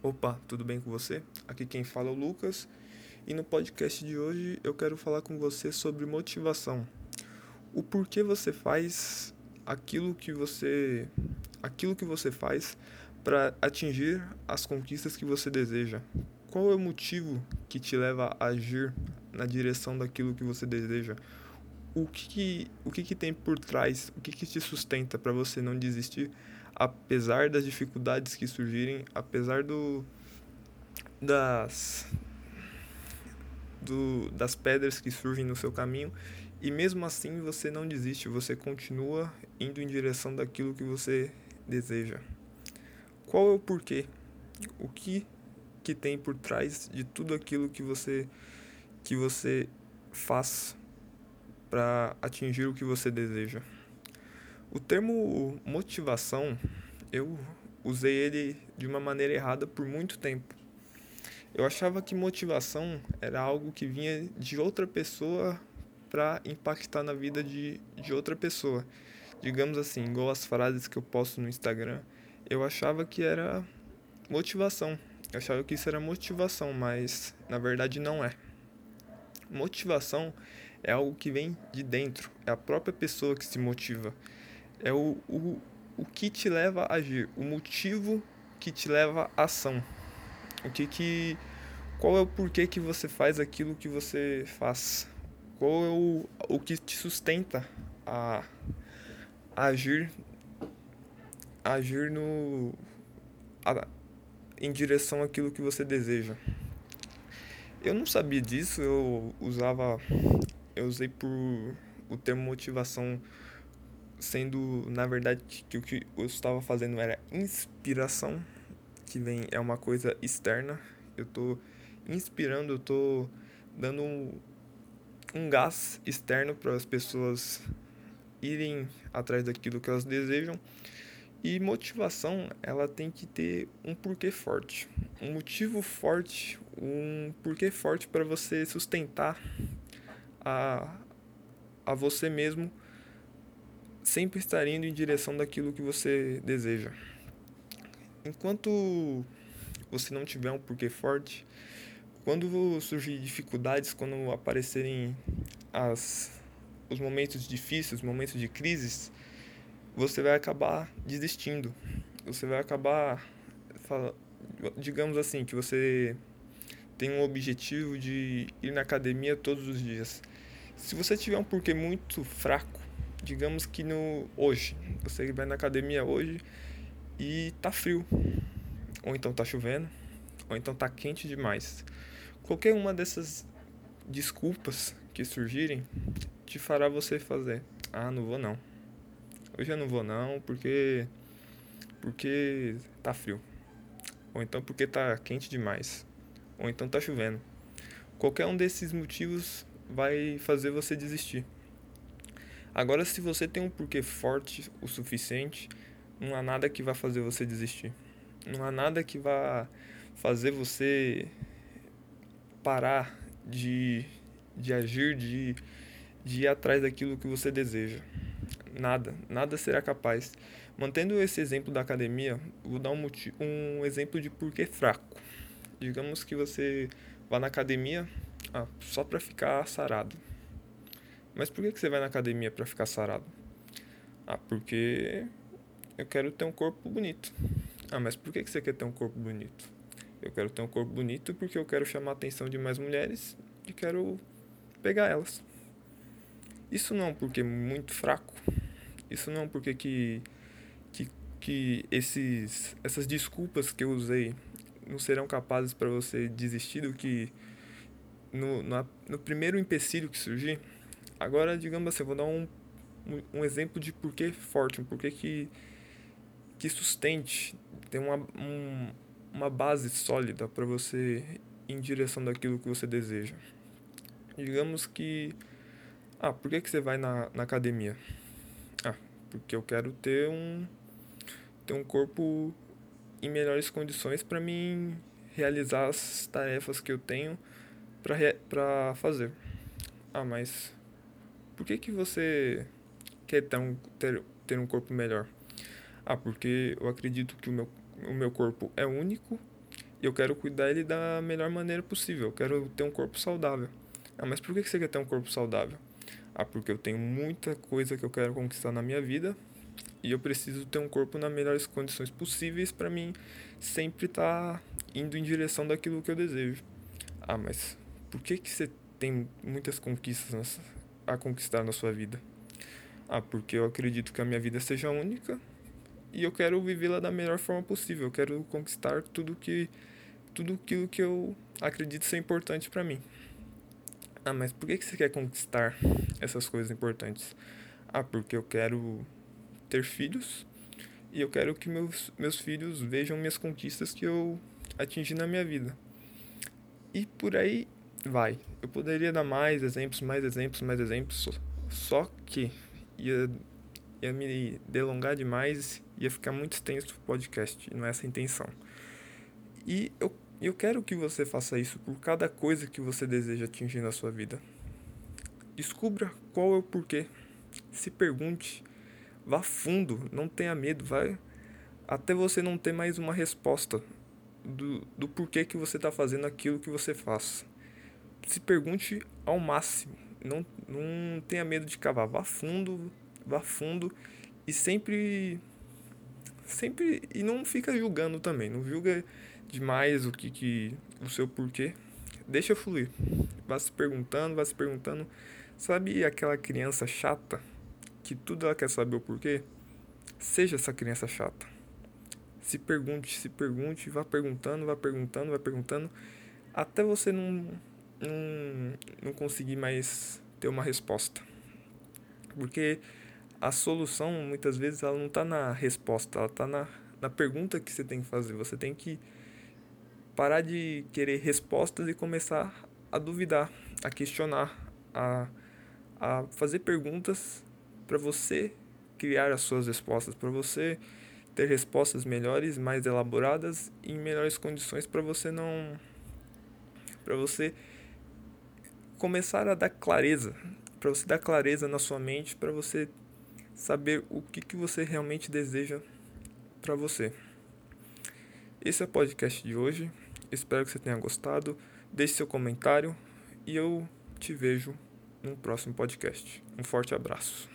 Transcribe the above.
Opa, tudo bem com você? Aqui quem fala é o Lucas e no podcast de hoje eu quero falar com você sobre motivação. O porquê você faz aquilo que você aquilo que você faz para atingir as conquistas que você deseja. Qual é o motivo que te leva a agir na direção daquilo que você deseja? O que tem por trás? O que te sustenta para você não desistir, apesar das dificuldades que surgirem, apesar das das pedras que surgem no seu caminho, e mesmo assim você não desiste, você continua indo em direção daquilo que você deseja. Qual é o porquê? O que tem por trás de tudo aquilo que você faz para atingir o que você deseja? O termo motivação, eu usei ele de uma maneira errada por muito tempo. Eu achava que motivação era algo que vinha de outra pessoa para impactar na vida de outra pessoa. Digamos assim, igual as frases que eu posto no Instagram, eu achava que era motivação. Eu achava que isso era motivação, mas na verdade não é. Motivação é algo que vem de dentro, é a própria pessoa que se motiva. É o que te leva a agir, o motivo que te leva à ação. O que que Qual é o porquê que você faz aquilo que você faz? Qual é o que te sustenta a, a agir, a agir no, a- em direção àquilo que você deseja? Eu não sabia disso, eu usei por o termo motivação sendo, na verdade, que o que eu estava fazendo era inspiração, é uma coisa externa. Eu tô inspirando, eu tô dando um gás externo para as pessoas irem atrás daquilo que elas desejam. E motivação, ela tem que ter um porquê forte, um motivo forte, um porquê forte para você sustentar a, a você mesmo sempre estar indo em direção daquilo que você deseja. Enquanto você não tiver um porquê forte, quando surgir dificuldades, quando aparecerem as, os momentos difíceis, os momentos de crises, você vai acabar desistindo. Você vai acabar, digamos assim, que você tem um objetivo de ir na academia todos os dias. Se você tiver um porquê muito fraco, digamos que no hoje, você vai na academia hoje e tá frio, ou então tá chovendo, ou então tá quente demais. Qualquer uma dessas desculpas que surgirem te fará você fazer: "Ah, não vou não. Hoje eu não vou não, porque tá frio, ou então porque tá quente demais, ou então tá chovendo". Qualquer um desses motivos vai fazer você desistir. Agora, se você tem um porquê forte o suficiente, não há nada que vá fazer você desistir. Não há nada que vá fazer você parar de agir, de ir atrás daquilo que você deseja. Nada será capaz. Mantendo esse exemplo da academia, vou dar um exemplo de porquê fraco. Digamos que você vá na academia só para ficar sarado. Mas por que você vai na academia para ficar sarado? Porque eu quero ter um corpo bonito. Mas por que você quer ter um corpo bonito? Eu quero ter um corpo bonito porque eu quero chamar a atenção de mais mulheres e quero pegar elas. Isso não é um porquê muito fraco. Isso não é um porquê que, que essas desculpas que eu usei não serão capazes para você desistir do que no primeiro empecilho que surgir. Agora, digamos assim, eu vou dar um exemplo de porquê forte, um porquê que sustente, tem uma base sólida para você ir em direção daquilo que você deseja. Digamos que, por que você vai na academia? Porque eu quero ter um corpo em melhores condições para mim realizar as tarefas que eu tenho para fazer. Mas por que você quer ter um corpo melhor? Porque eu acredito que o meu corpo é único E eu quero cuidar ele da melhor maneira possível. Eu quero ter um corpo saudável. Ah, mas por que você quer ter um corpo saudável? Ah, porque eu tenho muita coisa que eu quero conquistar na minha vida e eu preciso ter um corpo nas melhores condições possíveis para mim sempre estar indo em direção daquilo que eu desejo. Ah, mas por que você tem muitas conquistas a conquistar na sua vida? Ah, porque eu acredito que a minha vida seja única e eu quero vivê-la da melhor forma possível. Eu quero conquistar tudo aquilo que eu acredito ser importante para mim. Ah, mas por que você quer conquistar essas coisas importantes? Ah, porque eu quero ter filhos e eu quero que meus filhos vejam minhas conquistas que eu atingi na minha vida. E por aí vai. Eu poderia dar mais exemplos, mais exemplos, mais exemplos, só que ia, ia me delongar demais, ia ficar muito extenso o podcast, e não é essa a intenção. E eu quero que você faça isso por cada coisa que você deseja atingir na sua vida. Descubra qual é o porquê. Se pergunte, vá fundo, não tenha medo, vai até você não ter mais uma resposta do porquê que você está fazendo aquilo que você faz. Se pergunte ao máximo, não tenha medo de cavar, vá fundo e sempre e não fica julgando também, não julga demais que o seu porquê, deixa fluir. Vá se perguntando, sabe aquela criança chata que tudo ela quer saber o porquê? Seja essa criança chata. Se pergunte, vá perguntando, até você não conseguir mais ter uma resposta. Porque a solução, muitas vezes, ela não está na resposta, ela está na pergunta que você tem que fazer. Você tem que parar de querer respostas e começar a duvidar, a questionar, a fazer perguntas para você criar as suas respostas, para você ter respostas melhores, mais elaboradas e em melhores condições para você começar a dar clareza, para você dar clareza na sua mente, para você saber o que você realmente deseja para você. Esse é o podcast de hoje. Espero que você tenha gostado. Deixe seu comentário e eu te vejo no próximo podcast. Um forte abraço.